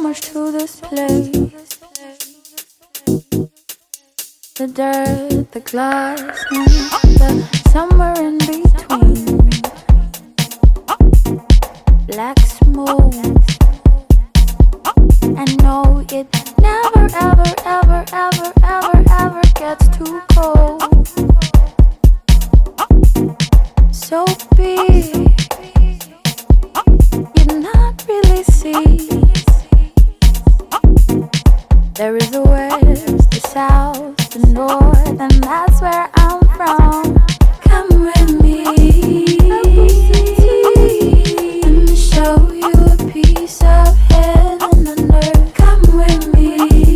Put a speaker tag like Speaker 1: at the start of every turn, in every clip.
Speaker 1: much to this place. The dirt, the glass, and the somewhere in between. Black smoke. And no, it never, ever, ever, ever, ever, ever gets too cold. So big, you'd not really see. There is a west, the south, the north, and that's where I'm from. Come with me, let me show you a piece of heaven and earth. Come with me,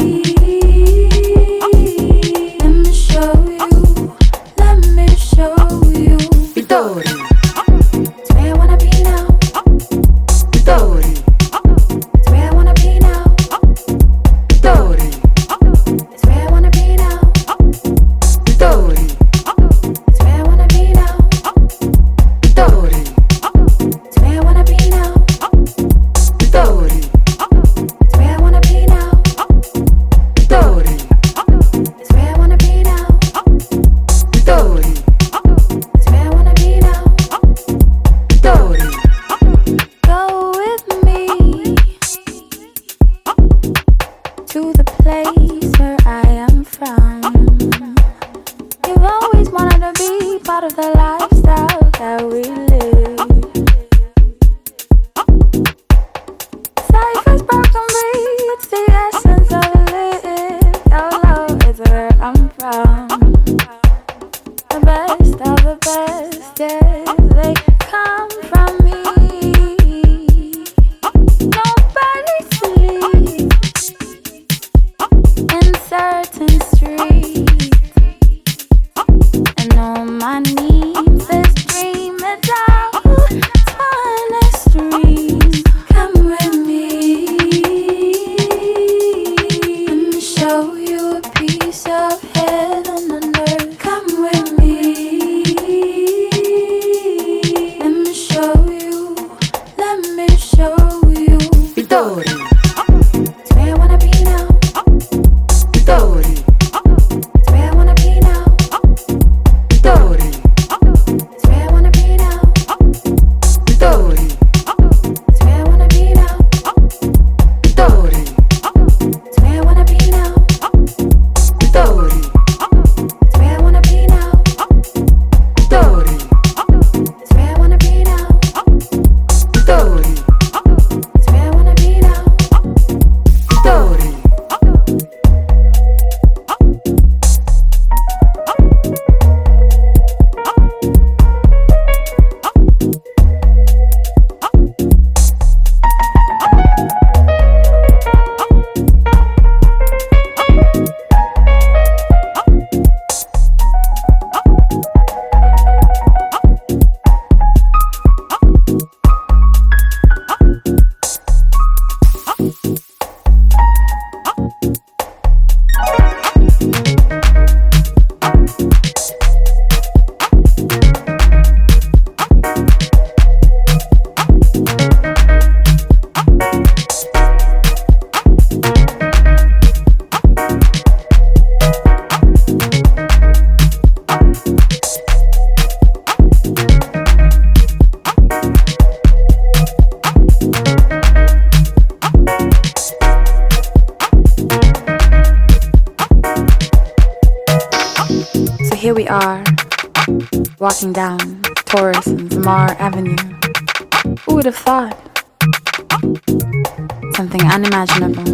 Speaker 1: let me show you, let me show you. Vittori, it's where I wanna be now. Vittori, it's where I wanna be now. Vittori, it's where I wanna be now. Vittori, it's where I wanna be now. Vittori, it's where I wanna be now. Vittori, it's where I wanna be now. Vittori, it's where I wanna be now. Vittori, it's where I wanna be now. Vittori, go with me to the place where I am from. You've always wanted to be part of the lifestyle that we live. Cypher's broken beats, the essence of live. Your love is where I'm from. The best of the best, yeah, they come from me. Nobody sleeps in certain streets, and on my knees this dream is out on a stream. Come with me, let me show you a piece of heaven and earth. Come with me, let me show you, let me show you. Vittori, it's where I wanna be now. Vittori, it's where I wanna be now. Vittori, it's where I wanna be now. Vittori, it's where I wanna be now. Vittori, it's where I wanna be now. Vittori, it's where I wanna be now. Vittori, it's where I wanna be now. Vittori, it's where I wanna be now. Vittori. So here we are, walking down Taurus and Zamar Avenue. Who would have thought? Something unimaginable.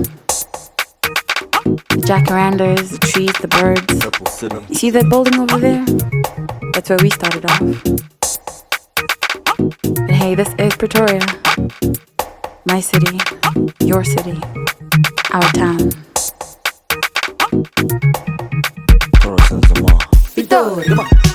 Speaker 1: The jacarandas, the trees, the birds. You see that building over there? That's where we started off. But hey, this is Pretoria. My city, your city, our town.
Speaker 2: Taurus and Zamar.
Speaker 1: Vittori.